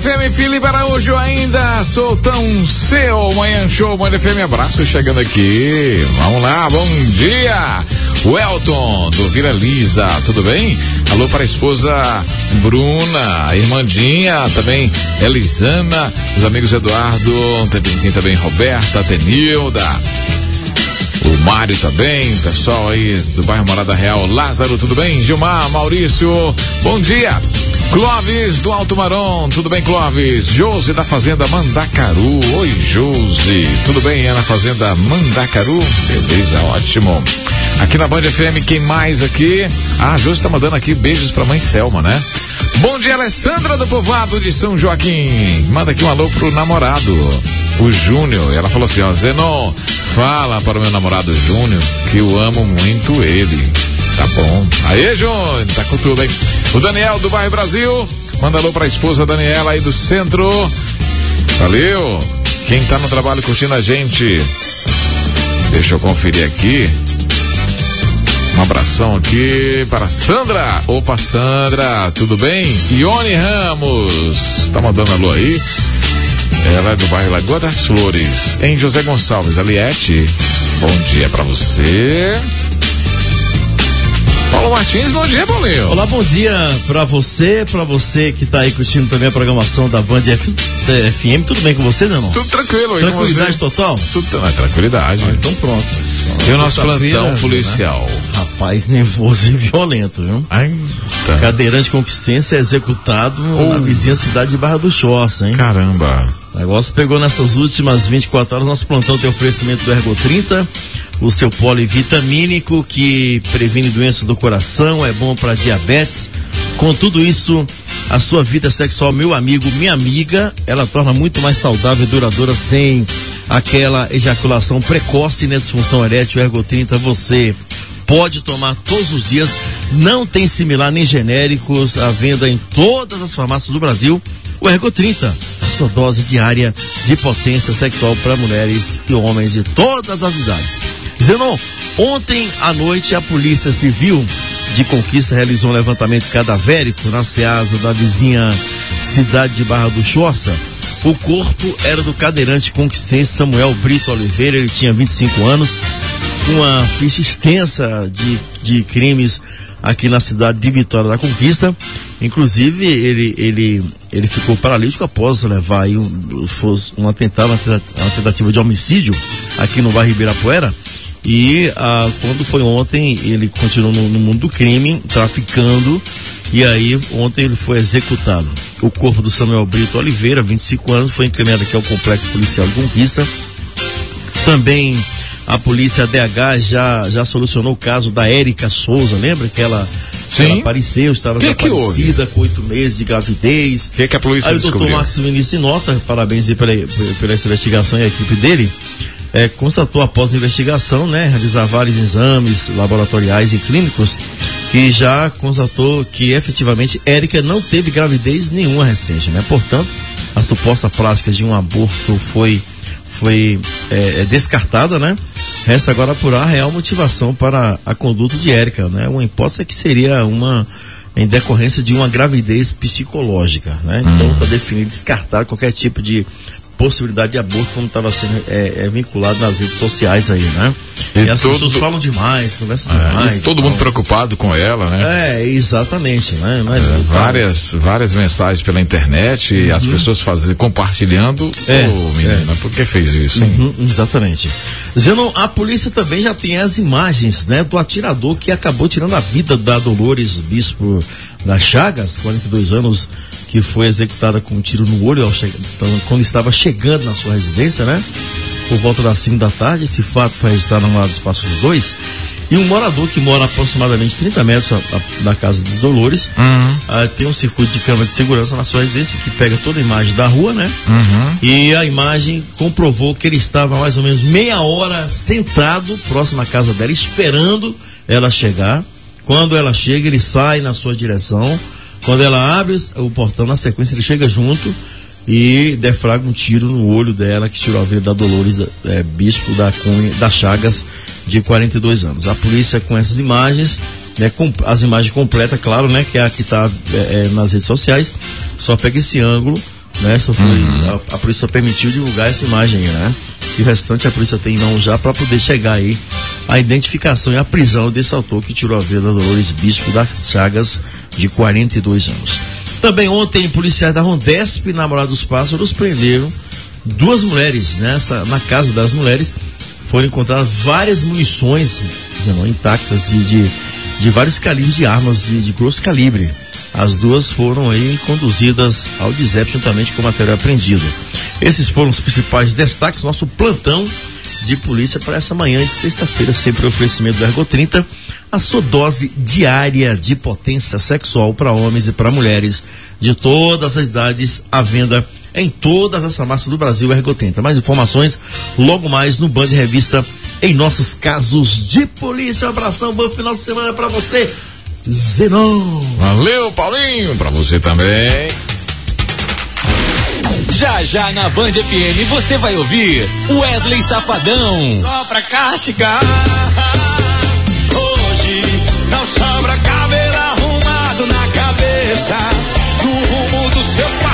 FM, Felipe Araújo ainda, soltão seu Manhã Show, Band FM, abraço chegando aqui, vamos lá, bom dia, o Elton do Vila Lisa, tudo bem? Alô para a esposa Bruna, a irmandinha, também Elisana, os amigos Eduardo, tem também Roberta, Tenilda, o Mário também, pessoal aí do bairro Morada Real, Lázaro, tudo bem? Gilmar, Maurício, bom dia. Clóvis do Alto Marom, tudo bem, Clóvis? Josi da Fazenda Mandacaru, oi Josi, tudo bem? É na Fazenda Mandacaru, beleza, ótimo. Aqui na Band FM, quem mais aqui? Ah, a Josi tá mandando aqui beijos pra mãe Selma, né? Bom dia, Alessandra do Povoado de São Joaquim, manda aqui um alô pro namorado, o Júnior, ela falou assim, ó, Zenon, fala para o meu namorado Júnior que eu amo muito ele. Tá bom. Aê, Júnior, tá com tudo, hein? O Daniel do Bairro Brasil, manda alô pra esposa Daniela aí do centro. Valeu. Quem tá no trabalho curtindo a gente, deixa eu conferir aqui. Um abração aqui para Sandra. Opa, Sandra, tudo bem? Ione Ramos, tá mandando alô aí. Ela é do bairro Lagoa das Flores, em José Gonçalves. Aliette, bom dia pra você. Paulo Martins, bom dia, Paulinho. Olá, bom dia pra você que tá aí curtindo também a programação da Band FM. Tudo bem com você, Zenon? Tudo tranquilo aí. Tranquilidade total? Tudo tranquilidade. Então pronto. E o nosso plantão policial? Né? Rapaz, nervoso e violento, viu? Eita. Cadeirante conquistência executado na vizinha cidade de Barra do Choça, hein? Caramba. O negócio pegou nessas últimas 24 horas. Nosso plantão tem oferecimento do Ergo 30, o seu polivitamínico que previne doenças do coração, é bom para diabetes. Com tudo isso, a sua vida sexual, meu amigo, minha amiga, ela torna muito mais saudável e duradoura sem aquela ejaculação precoce, né? Disfunção erétil. Ergo 30, você pode tomar todos os dias, não tem similar nem genéricos, à venda em todas as farmácias do Brasil. O Ergo 30, a sua dose diária de potência sexual para mulheres e homens de todas as idades. Zenon, ontem à noite a Polícia Civil de Conquista realizou um levantamento cadavérico na Ceasa da vizinha cidade de Barra do Choça. O corpo era do cadeirante conquistense Samuel Brito Oliveira, ele tinha 25 anos, uma ficha extensa de crimes aqui na cidade de Vitória da Conquista. Inclusive, ele ficou paralítico após levar aí uma tentativa de homicídio aqui no bairro Ibirapuera. E quando foi ontem, ele continuou no mundo do crime, traficando, e aí ontem ele foi executado. O corpo do Samuel Brito Oliveira, 25 anos, foi encaminhado aqui ao Complexo Policial de Conquista. Também a polícia DH já solucionou o caso da Érica Souza, lembra que ela apareceu, estava desaparecida com 8 meses de gravidez. O que a polícia aí descobriu? O doutor Marcos Vinícius Nota, parabéns aí pela essa investigação e a equipe dele, constatou após a investigação, né, realizar vários exames laboratoriais e clínicos, que já constatou que efetivamente Érica não teve gravidez nenhuma recente, né? Portanto, a suposta prática de um aborto foi descartada, né? Resta agora apurar a real motivação para a conduta de Érica, né? Uma hipótese que seria em decorrência de uma gravidez psicológica, né? Então está definido descartar qualquer tipo de possibilidade de aborto, como estava sendo vinculado nas redes sociais aí, né? E as pessoas falam demais, conversam demais. E todo mundo preocupado com ela, né? Exatamente, né? Mas, várias mensagens pela internet e as pessoas compartilhando. Menina, por que fez isso, hein? Exatamente. Zenon, a polícia também já tem as imagens, né, do atirador que acabou tirando a vida da Dolores Bispo das Chagas, 42 anos, que foi executada com um tiro no olho quando estava chegando na sua residência, né? Por volta das 5 da tarde. Esse fato foi registrado no lado dos Passos 2. E um morador que mora aproximadamente 30 metros da casa de Dolores, tem um circuito de câmera de segurança na sua residência que pega toda a imagem da rua, né? E a imagem comprovou que ele estava mais ou menos meia hora sentado próximo à casa dela, esperando ela chegar. Quando ela chega, ele sai na sua direção. Quando ela abre o portão, na sequência, ele chega junto e deflagra um tiro no olho dela, que tirou a vida da Dolores Bispo das Chagas, de 42 anos. A polícia, com essas imagens, né, as imagens completas, claro, né, que é a que está nas redes sociais, só pega esse ângulo né? Só foi, a polícia permitiu divulgar essa imagem, né? E o restante a polícia tem em mão já para poder chegar aí a identificação e a prisão desse autor que tirou a vida da Dolores Bispo das Chagas, de 42 anos. Também ontem, policiais da Rondesp, na Morada dos Pássaros, prenderam 2 mulheres. Na casa das mulheres foram encontradas várias munições intactas de vários calibres de armas de grosso calibre. As 2 foram aí conduzidas ao DISEP juntamente com o material apreendido. Esses foram os principais destaques, nosso plantão de polícia para essa manhã de sexta-feira, sempre oferecimento do Ergo 30, a sua dose diária de potência sexual para homens e para mulheres de todas as idades, à venda em todas as farmácias do Brasil. Ergo 30. Mais informações logo mais no Band Revista, em nossos casos de polícia. Um abração, bom final de semana para você, Zenon. Valeu, Paulinho, para você também. Já na Band FM você vai ouvir Wesley Safadão. Só pra castigar, hoje não sobra cabelo arrumado na cabeça, no rumo do seu pai.